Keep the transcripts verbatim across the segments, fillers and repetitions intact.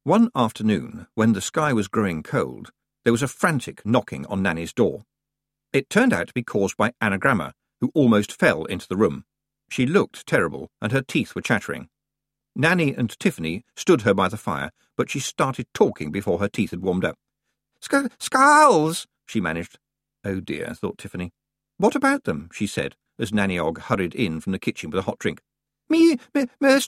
One afternoon, when the sky was growing cold, there was a frantic knocking on Nanny's door. It turned out to be caused by Anagramma, who almost fell into the room. She looked terrible, and her teeth were chattering. Nanny and Tiffany stood her by the fire, but she started talking before her teeth had warmed up. Sc- Skulls, she managed. Oh dear, thought Tiffany. What about them? She said, as Nanny Og hurried in from the kitchen with a hot drink. Me, me,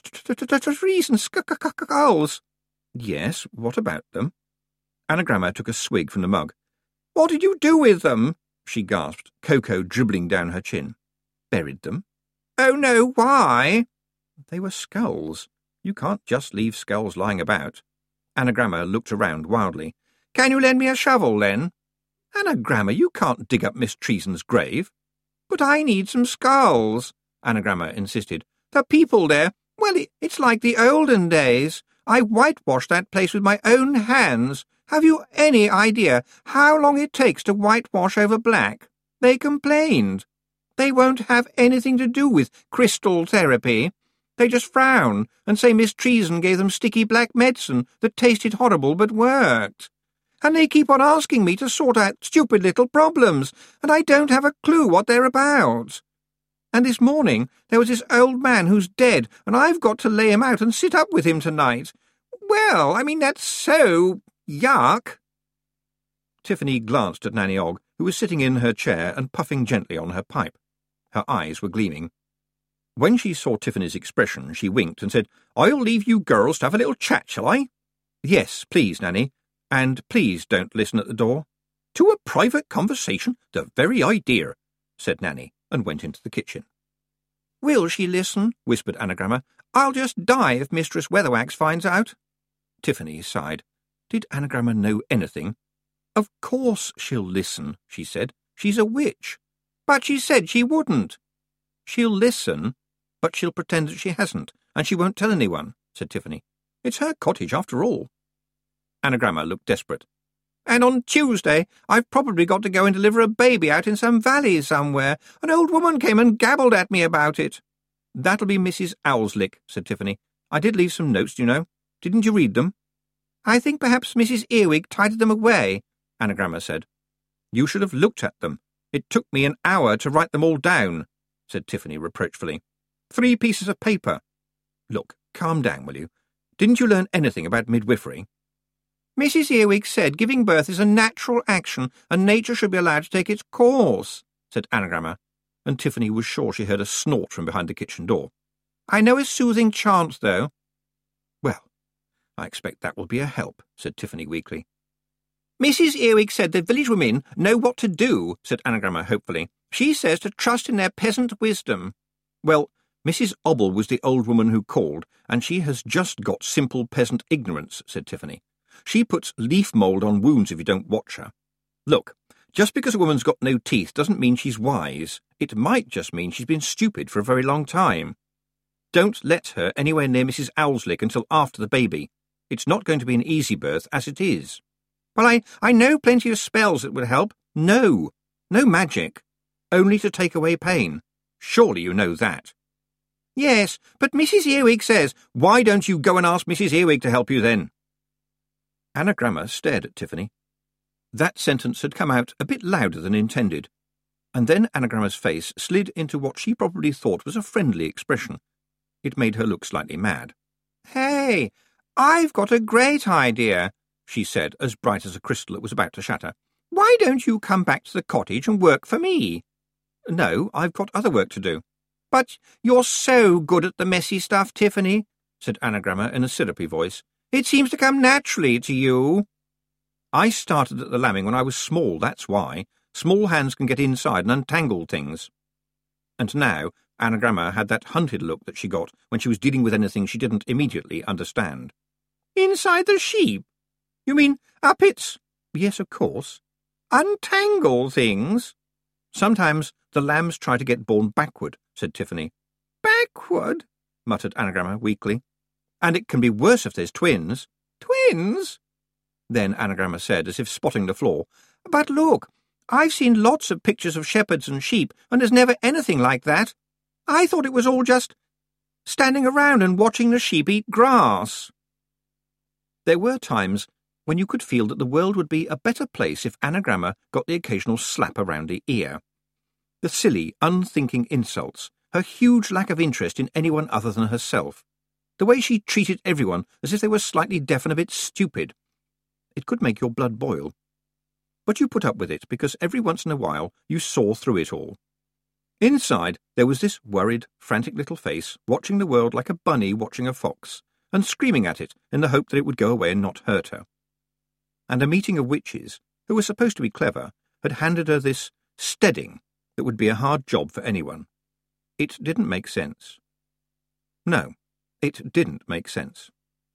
trees and skulls. Yes, what about them? Anagramma took a swig from the mug. What did you do with them? She gasped, cocoa dribbling down her chin. Buried them. Oh no, why? They were skulls. You can't just leave skulls lying about. Anagramma looked around wildly. Can you lend me a shovel, then? Anagramma, you can't dig up Miss Treason's grave. But I need some skulls, Anagramma insisted. The people there, well, it's like the olden days. I whitewashed that place with my own hands. Have you any idea how long it takes to whitewash over black? They complained. They won't have anything to do with crystal therapy. They just frown and say Miss Treason gave them sticky black medicine that tasted horrible but worked. And they keep on asking me to sort out stupid little problems, and I don't have a clue what they're about. And this morning there was this old man who's dead, and I've got to lay him out and sit up with him tonight. Well, I mean, that's so yuck. Tiffany glanced at Nanny Og, who was sitting in her chair and puffing gently on her pipe. Her eyes were gleaming. When she saw Tiffany's expression, she winked and said, I'll leave you girls to have a little chat, shall I? Yes, please, Nanny. And please don't listen at the door. To a private conversation? The very idea, said Nanny, and went into the kitchen. Will she listen? Whispered Anagramma. I'll just die if Mistress Weatherwax finds out. Tiffany sighed. Did Anagramma know anything? Of course she'll listen, she said. She's a witch. But she said she wouldn't. She'll listen, but she'll pretend that she hasn't, and she won't tell anyone, said Tiffany. It's her cottage, after all. Anagramma looked desperate. And on Tuesday I've probably got to go and deliver a baby out in some valley somewhere. An old woman came and gabbled at me about it. That'll be Missus Owlslick, said Tiffany. I did leave some notes, you know. Didn't you read them? I think perhaps Missus Earwig tidied them away, Anagramma said. You should have looked at them. It took me an hour to write them all down, said Tiffany reproachfully. Three pieces of paper. Look, calm down, will you? Didn't you learn anything about midwifery? Missus Earwig said giving birth is a natural action, and nature should be allowed to take its course, said Anagramma, and Tiffany was sure she heard a snort from behind the kitchen door. I know a soothing chant, though. Well, I expect that will be a help, said Tiffany weakly. Missus Earwig said the village women know what to do, said Anagramma hopefully. She says to trust in their peasant wisdom. Well, Missus Obble was the old woman who called, and she has just got simple peasant ignorance, said Tiffany. She puts leaf mould on wounds if you don't watch her. Look, just because a woman's got no teeth doesn't mean she's wise. It might just mean she's been stupid for a very long time. Don't let her anywhere near Missus Owlslick until after the baby. It's not going to be an easy birth as it is. Well, I, I know plenty of spells that would help. No, no magic. Only to take away pain. Surely you know that. Yes, but Missus Earwig says, why don't you go and ask Missus Earwig to help you then? Anagramma stared at Tiffany. That sentence had come out a bit louder than intended, and then Anagramma's face slid into what she probably thought was a friendly expression. It made her look slightly mad. Hey, I've got a great idea, she said, as bright as a crystal that was about to shatter. Why don't you come back to the cottage and work for me? No, I've got other work to do. But you're so good at the messy stuff, Tiffany, said Anagramma in a syrupy voice. It seems to come naturally to you. I started at the lambing when I was small, that's why. Small hands can get inside and untangle things. And now Anagramma had that hunted look that she got when she was dealing with anything she didn't immediately understand. Inside the sheep? You mean up its... Yes, of course. Untangle things? Sometimes the lambs try to get born backward, said Tiffany. Backward? Muttered Anagramma weakly. And it can be worse if there's twins. Twins? Then Anagramma said, as if spotting the flaw. But look, I've seen lots of pictures of shepherds and sheep, and there's never anything like that. I thought it was all just standing around and watching the sheep eat grass. There were times when you could feel that the world would be a better place if Anagramma got the occasional slap around the ear. The silly, unthinking insults, her huge lack of interest in anyone other than herself, the way she treated everyone as if they were slightly deaf and a bit stupid. It could make your blood boil. But you put up with it because every once in a while you saw through it all. Inside there was this worried, frantic little face watching the world like a bunny watching a fox, and screaming at it in the hope that it would go away and not hurt her. And a meeting of witches, who were supposed to be clever, had handed her this steading that would be a hard job for anyone. It didn't make sense. No, it didn't make sense.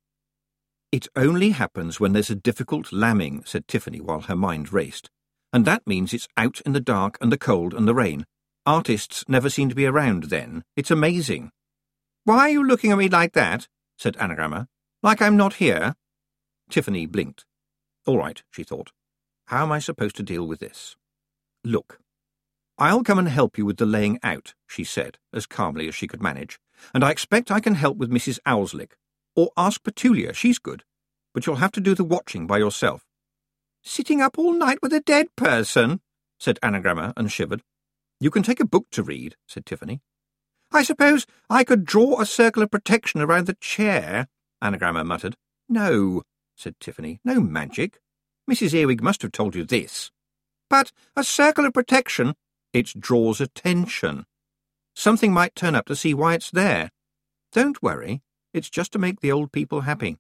It only happens when there's a difficult lambing, said Tiffany while her mind raced. And that means it's out in the dark and the cold and the rain. Artists never seem to be around then. It's amazing. Why are you looking at me like that? Said Anagramma. Like I'm not here? Tiffany blinked. All right, she thought. How am I supposed to deal with this? Look, I'll come and help you with the laying out, she said, as calmly as she could manage, and I expect I can help with Missus Owlslick. Or ask Petulia, she's good, but you'll have to do the watching by yourself. Sitting up all night with a dead person, said Anagramma, and shivered. You can take a book to read, said Tiffany. I suppose I could draw a circle of protection around the chair, Anagramma muttered. No, said Tiffany, no magic. Missus Earwig must have told you this. But a circle of protection, it draws attention. Something might turn up to see why it's there. Don't worry. It's just to make the old people happy.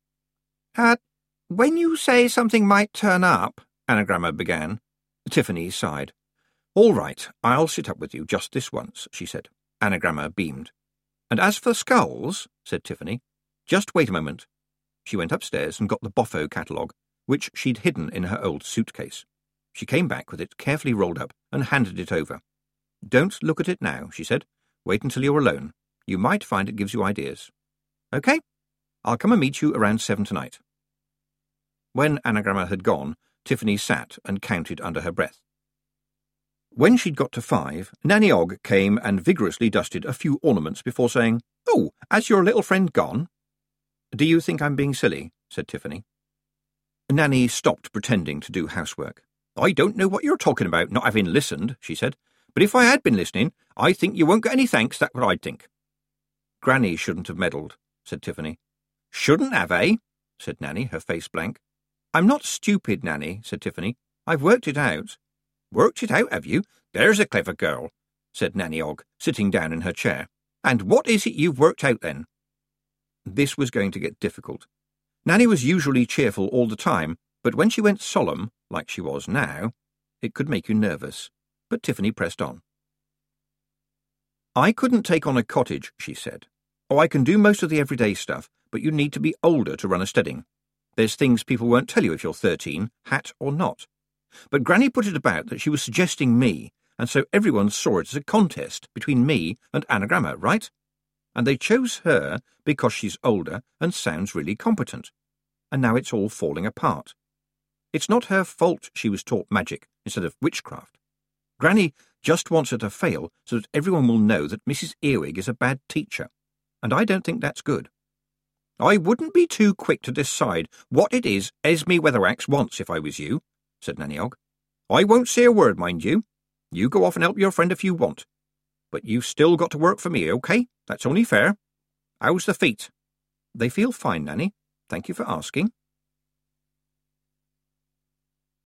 Uh, when you say something might turn up, Anagramma began. Tiffany sighed. All right, I'll sit up with you just this once, she said. Anagramma beamed. And as for skulls, said Tiffany, just wait a moment. She went upstairs and got the Boffo catalogue, which she'd hidden in her old suitcase. She came back with it carefully rolled up and handed it over. Don't look at it now, she said. Wait until you're alone. You might find it gives you ideas. OK? I'll come and meet you around seven tonight. When Anagramma had gone, Tiffany sat and counted under her breath. When she'd got to five, Nanny Ogg came and vigorously dusted a few ornaments before saying, Oh, has your little friend gone? Do you think I'm being silly? Said Tiffany. Nanny stopped pretending to do housework. I don't know what you're talking about, not having listened, she said. But if I had been listening, I think you won't get any thanks, that's what I'd think. Granny shouldn't have meddled, said Tiffany. Shouldn't have, eh? Said Nanny, her face blank. I'm not stupid, Nanny, said Tiffany. I've worked it out. Worked it out, have you? There's a clever girl, said Nanny Ogg, sitting down in her chair. And what is it you've worked out, then? This was going to get difficult. Nanny was usually cheerful all the time, but when she went solemn, like she was now, it could make you nervous. But Tiffany pressed on. I couldn't take on a cottage, she said. Oh, I can do most of the everyday stuff, but you need to be older to run a steading. There's things people won't tell you if you're thirteen, hat or not. But Granny put it about that she was suggesting me, and so everyone saw it as a contest between me and Anagramma, right? And they chose her because she's older and sounds really competent. And now it's all falling apart. It's not her fault she was taught magic instead of witchcraft. Granny just wants her to fail so that everyone will know that Missus Earwig is a bad teacher, and I don't think that's good. I wouldn't be too quick to decide what it is Esme Weatherwax wants if I was you, said Nanny Ogg. I won't say a word, mind you. You go off and help your friend if you want. But you've still got to work for me, OK? That's only fair. How's the feet? They feel fine, Nanny. Thank you for asking.